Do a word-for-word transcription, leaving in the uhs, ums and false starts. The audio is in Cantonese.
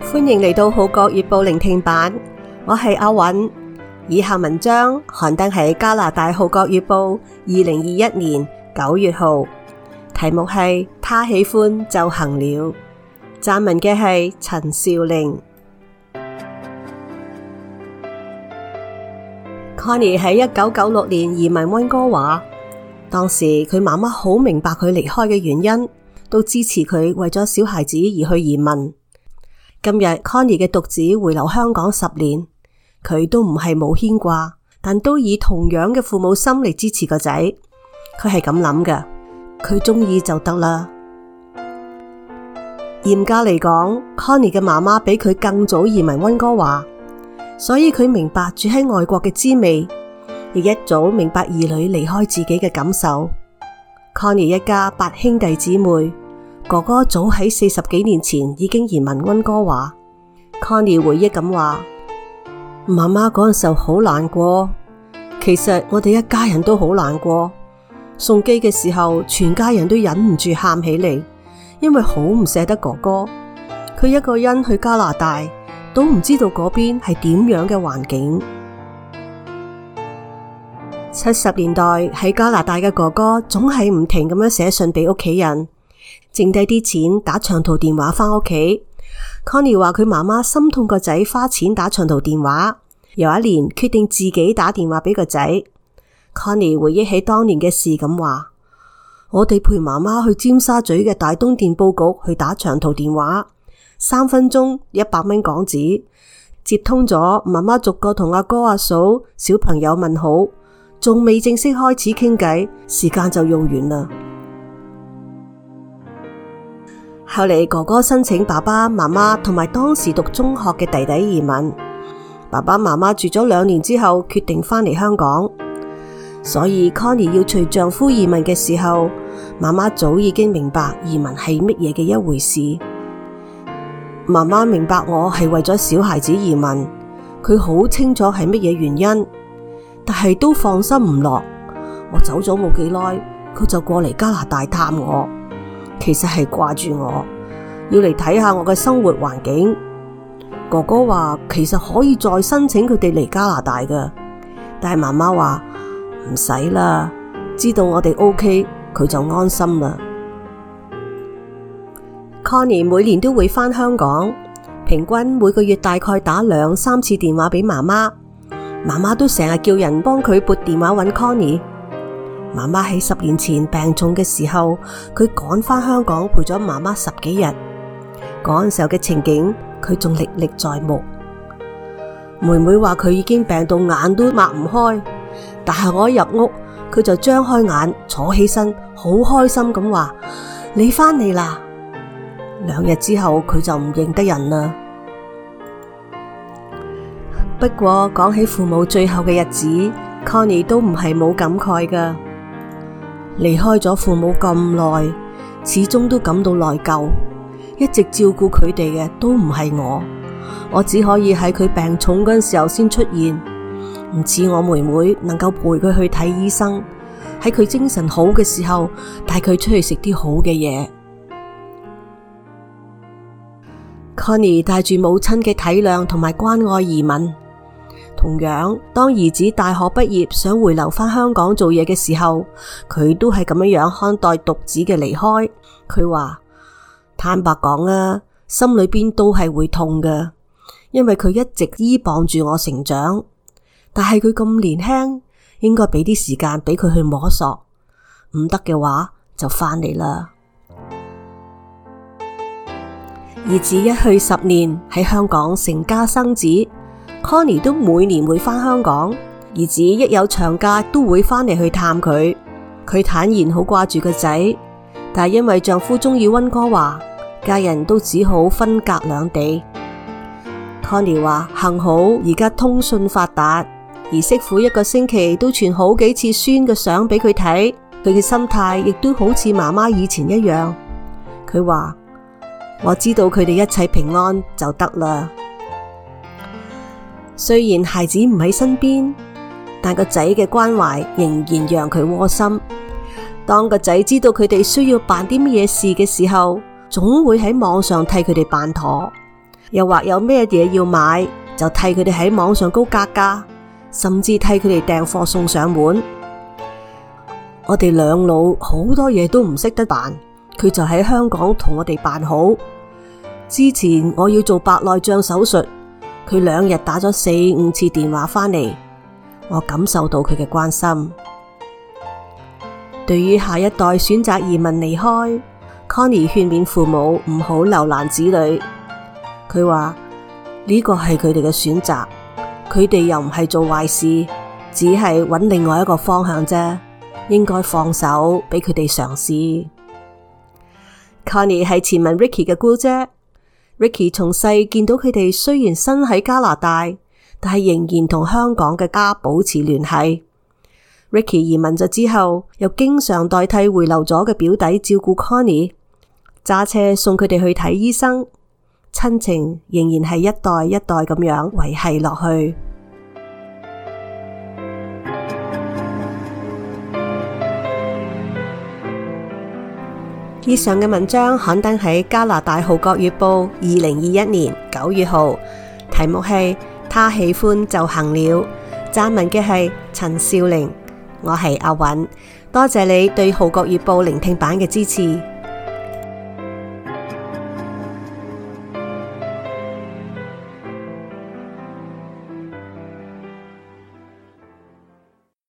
歡迎嚟到《號角月報》聆聽版，我係阿韻。以下文章刊登喺加拿大《號角月報》二零二一年九月號，題目係他喜歡就行了。撰文嘅係陳少玲。Connie 喺一九九六年移民溫哥華，當時佢媽媽好明白佢離開嘅原因，都支持佢為咗小孩子而去移民。今日 Connie 嘅獨子回流香港十年，佢都唔係冇牽掛，但都以同樣嘅父母心嚟支持個仔。佢係咁諗嘅，佢中意就得啦。嚴格嚟講， Connie 嘅媽媽比佢更早移民溫哥華，所以佢明白住喺外國嘅滋味，亦一早明白兒女離開自己嘅感受。 Connie 一家八兄弟姊妹，哥哥早喺四十幾年前已經移民溫哥華。 Connie 回憶咁話，媽媽嗰陣時候好難過，其實我哋一家人都好難過。送機嘅時候，全家人都忍唔住喊起嚟，因為好唔捨得哥哥。佢一個人去加拿大，都唔知道嗰邊係點樣嘅環境。七十年代喺加拿大嘅哥哥總係唔停咁樣寫信俾屋企人，剩低啲錢打長途電話返屋企。Connie 話佢媽媽心痛個仔花錢打長途電話，有一年決定自己打電話俾個仔。Connie 回憶起當年嘅事咁話，我哋陪媽媽去尖沙咀嘅大東電報局去打長途電話，三分鐘一百蚊港紙，接通咗，媽媽逐個同阿哥阿嫂小朋友問好，仲未正式開始傾偈，時間就用完啦。後嚟哥哥申請爸爸媽媽同埋當時讀中學嘅弟弟移民，爸爸媽媽住咗兩年之後決定返嚟香港，所以 Connie 要隨丈夫移民嘅時候，媽媽早已經明白移民係乜嘢嘅一回事。媽媽明白我係為咗小孩子移民，佢好清楚係乜嘢原因，但係都放心唔落。我走咗冇幾耐，佢就過嚟加拿大探我。其實係掛住我，要嚟睇下我嘅生活環境。哥哥話其實可以再申請佢哋嚟加拿大㗎，但係媽媽話唔使啦，知道我哋 OK， 佢就安心啦。Connie 每年都會返香港，平均每個月大概打兩三次電話俾媽媽，媽媽都成日叫人幫佢撥電話搵 Connie。媽媽喺十年前病重嘅時候，佢趕返香港陪咗媽媽十幾日。嗰陣時候嘅情景，佢仲歷歷在目。妹妹話佢已經病到眼都擘唔開，但係我一入屋，佢就張開眼坐起身，好開心咁話：你返嚟啦！兩日之後，佢就唔認得人啦。不過講起父母最後嘅日子， Connie 都唔係冇感慨㗎。離開咗父母咁耐，始終都感到內疚。一直照顧佢哋嘅都唔係我，我只可以喺佢病重嗰陣時候先出現，唔似我妹妹能夠陪佢去睇醫生，喺佢精神好嘅時候帶佢出去食啲好嘅嘢。Connie 帶住母親嘅體諒同埋關愛移民。同樣，當兒子大學畢業想回流返香港做嘢嘅時候，佢都係咁樣樣看待獨子嘅離開。佢話坦白講啊，心裏邊都係會痛㗎，因為佢一直依傍住我成長，但係佢咁年輕，應該俾啲時間俾佢去摸索，唔得嘅話就返嚟啦。兒子一去十年，喺香港成家生子。Connie 都每年會返香港，兒子一有長假都會返嚟去探佢。佢坦言好掛住個仔，但係因為丈夫鍾意溫哥華，家人都只好分隔兩地。Connie 話幸好而家通訊發達，兒媳婦一個星期都傳好幾次孫嘅相俾佢睇，佢嘅心態亦都好似媽媽以前一樣。佢話我知道佢哋一切平安就得啦。雖然孩子唔喺身邊，但個仔嘅關懷仍然讓佢窩心。當個仔知道佢哋需要辦啲乜嘢事嘅時候，總會喺網上替佢哋辦妥。 又或有咩嘢要買，就替佢哋喺網上高格價，甚至替佢哋訂貨送上門。我哋兩老好多嘢都唔識得辦，佢就喺香港同我哋辦好。之前我要做白內障手術，佢兩日打咗四五次電話返嚟，我感受到佢嘅關心。對於下一代選擇移民離開， Connie 勸勉父母唔好留難子女。佢話呢個係佢哋嘅選擇，佢哋又唔係做壞事，只係揾另外一個方向啫，應該放手俾佢哋嘗試。Connie 係前文 Ricky 嘅姑姐。Ricky 從細見到佢哋雖然身喺加拿大，但係仍然同香港嘅家保持聯繫。Ricky 移民咗之後，又經常代替回流咗嘅表弟照顧 Connie， 揸車送佢哋去睇醫生，親情仍然係一代一代咁樣維繫落去。以上嘅文章刊登喺加拿大《號角月報》二零二一年九月號，題目係他喜歡就行了，撰文嘅係陳少玲。我係阿韻，多謝你對《號角月報》聆聽版嘅支持。